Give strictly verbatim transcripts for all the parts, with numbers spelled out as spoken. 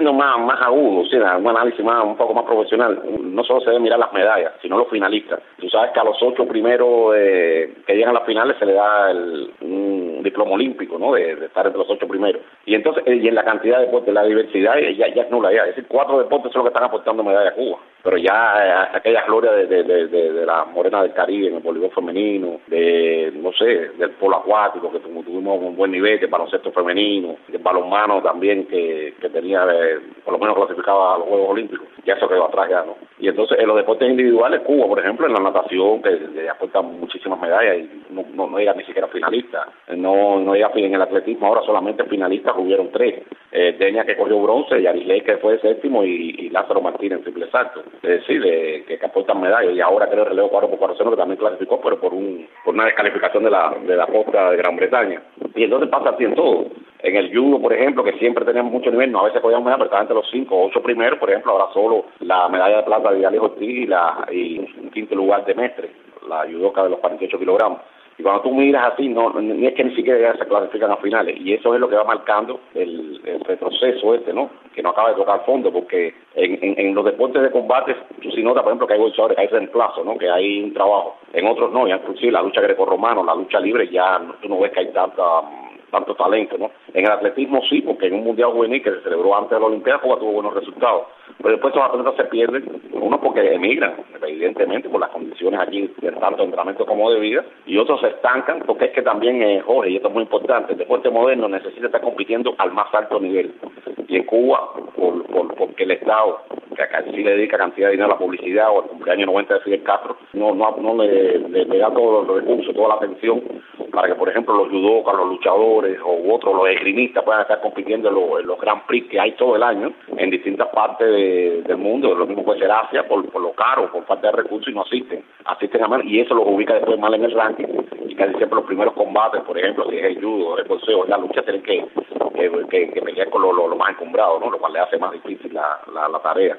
siendo más, más agudo, o sea, un análisis más, un poco más profesional, no solo se debe mirar las medallas, sino los finalistas. Tú sabes que a los ocho primeros eh, que llegan a las finales se le da el, un diploma olímpico, ¿no? De, de estar entre los ocho primeros. Y entonces, y en la cantidad de deportes, la diversidad ya, ya es nula ya. Es decir, cuatro deportes son los que están aportando medallas a Cuba. Pero ya hasta aquella gloria de, de, de, de, de la morena del Caribe en el voleibol femenino, de, no sé, del polo acuático, que tuvimos un buen nivel, del baloncesto femenino, del balonmano también, que, que tenía, eh, por lo menos clasificaba a los Juegos Olímpicos. Ya eso quedó atrás ya, ¿no? Y entonces en los deportes individuales, Cuba, por ejemplo, en la natación, que, que aporta muchísimas medallas y no, no, no llega ni siquiera finalista. No, no llega en el atletismo, ahora solamente finalistas hubieron tres. Eh, Deña, que cogió bronce, Yarilei, que fue séptimo, y, y Lázaro Martínez en triple salto. Es decir, de, que, que aportan medallas. Y ahora creo el relevo cuatro por cuatrocientos, que también clasificó, pero por un por una descalificación de la de la costa de Gran Bretaña. Y entonces pasa así en todo. En el judo, por ejemplo, que siempre teníamos mucho nivel, no a veces podíamos medallas, pero estaban entre los cinco o ocho primeros, por ejemplo, ahora solo la medalla de plata de Alejo Ortiz y, la, y un quinto lugar de Mestre, la judoka de los cuarenta y ocho kilogramos. Y cuando tú miras así, no, ni es que ni siquiera ya se clasifican a finales. Y eso es lo que va marcando el, el retroceso este, ¿no? Que no acaba de tocar fondo, porque en, en, en los deportes de combate, tú sí notas, por ejemplo, que hay bolsadores, que hay reemplazo, ¿no? Que hay un trabajo. En otros no, ya inclusive la lucha grecorromana, la lucha libre, ya no, tú no ves que hay tanta... tanto talento, ¿no? En el atletismo sí, porque en un mundial juvenil que se celebró antes de la Olimpiada, Cuba tuvo buenos resultados. Pero después esos atletas se pierden, uno porque emigran, evidentemente, por las condiciones aquí, de tanto entrenamiento como de vida, y otros se estancan, porque es que también, eh, Jorge, y esto es muy importante, el deporte moderno necesita estar compitiendo al más alto nivel. Y en Cuba, por, por, porque el Estado, que acá sí le dedica cantidad de dinero a la publicidad, o al cumpleaños noventa de Fidel Castro, no, no, no le, le, le da todos los recursos, toda la atención, para que, por ejemplo, los judokas, los luchadores o otros, los esgrimistas, puedan estar compitiendo en los, en los Grand Prix que hay todo el año en distintas partes de, del mundo. Lo mismo puede ser Asia, por, por lo caro, por falta de recursos, y no asisten. Asisten a mal, y eso los ubica después mal en el ranking. Y casi siempre los primeros combates, por ejemplo, si es el judo, el boxeo, la lucha, tienen que, que, que, que pelear con lo, lo, lo más encumbrado, ¿no? Lo cual le hace más difícil la, la, la tarea.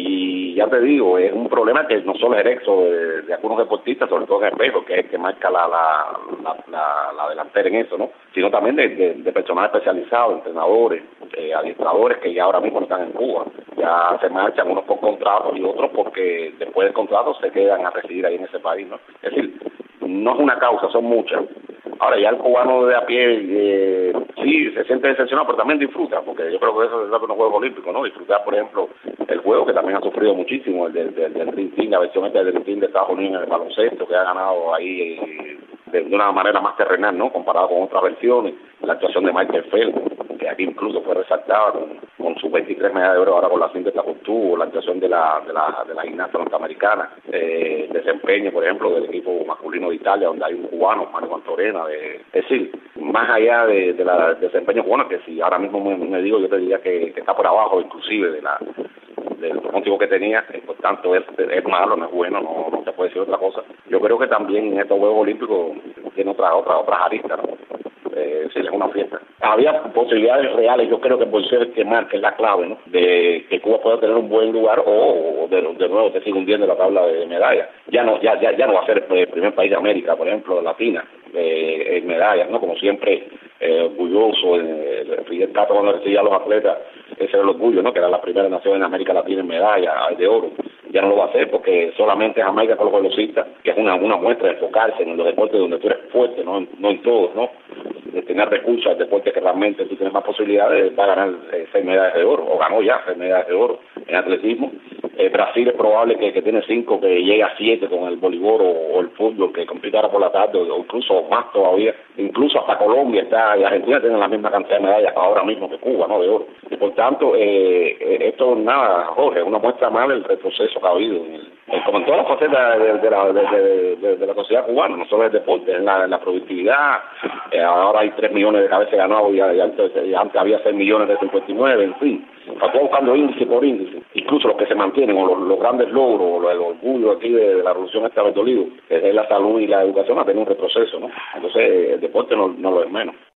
Y ya te digo, es un problema que no solo es erecto de, de algunos deportistas, sobre todo en el peso, que es el que marca la, la, la, la, la delantera en eso, ¿no? Sino también de, de, de personal especializado, entrenadores, eh, adiestradores, que ya ahora mismo no están en Cuba. Ya se marchan unos por contrato y otros porque después del contrato se quedan a residir ahí en ese país, ¿no? Es decir, no es una causa, son muchas. Ahora, ya el cubano de a pie, eh, sí, se siente decepcionado, pero también disfruta, porque yo creo que eso se trata de unos Juegos Olímpicos, ¿no? Disfrutar, por ejemplo, el juego, que también ha sufrido muchísimo, el del, del, del Dream Team, la versión esta del Dream Team de Estados Unidos en el baloncesto, que ha ganado ahí eh, de, de una manera más terrenal, ¿no? Comparado con otras versiones. La actuación de Michael Phelps, que aquí incluso fue resaltada con, con sus veintitrés medallas de oro ahora con la cinta de Tacuntú, la actuación de la de la, de la gimnasta norteamericana, eh, desempeño, por ejemplo, del equipo masculino de Italia, donde hay un cubano, Mario Mantorena, de, es decir, más allá de, de la del desempeño cubano, que si ahora mismo me, me digo, yo te diría que, que está por abajo, inclusive, de la del motivo que tenía, eh, por tanto es, es malo, no es bueno, no, no se puede decir otra cosa. Yo creo que también en estos Juegos Olímpicos tiene otra, otra, otras aristas, ¿no? Eh, sí, es una fiesta. Había posibilidades reales, yo creo que por ser el que marca es la clave, ¿no? De que Cuba pueda tener un buen lugar o de, de nuevo se sigue hundiendo la tabla de medallas. Ya no, ya, ya, ya no va a ser el primer país de América, por ejemplo, latina, eh, en medallas, ¿no? Como siempre, eh, orgulloso, eh, Fidel Castro cuando recibía a los atletas, ese era el orgullo, ¿no? Que era la primera nación en América Latina en medallas de oro. Ya no lo va a hacer porque solamente Jamaica con los velocistas, que es una, una muestra de enfocarse en los deportes donde tú eres fuerte, no en, no en todos, ¿no? De tener recursos al deporte que realmente tú tienes más posibilidades, va a ganar eh, seis medallas de oro, o ganó ya seis medallas de oro en atletismo. Eh, Brasil es probable que, que tiene cinco, que llegue a siete con el voleibol o, o el fútbol, que compita ahora por la tarde, o, o incluso más todavía. Incluso hasta Colombia está, y Argentina tienen la misma cantidad de medallas ahora mismo que Cuba, ¿no? De oro. Y por tanto, eh, esto nada, Jorge, es una muestra más del retroceso que ha habido en, el, en, como en todas las facetas de, de, la, de, de, de, de la sociedad cubana, no solo el deporte, en la, en la productividad. Eh, ahora hay tres millones de cabezas ganados y, y, antes, y antes había seis millones de cincuenta y nueve, en fin. Está todo buscando índice por índice, incluso los que se mantienen, o los, los grandes logros, o el orgullo aquí de, de la revolución esta de Dolido, que es la salud y la educación, ha tenido un retroceso, ¿no? Entonces el deporte no, no lo es menos.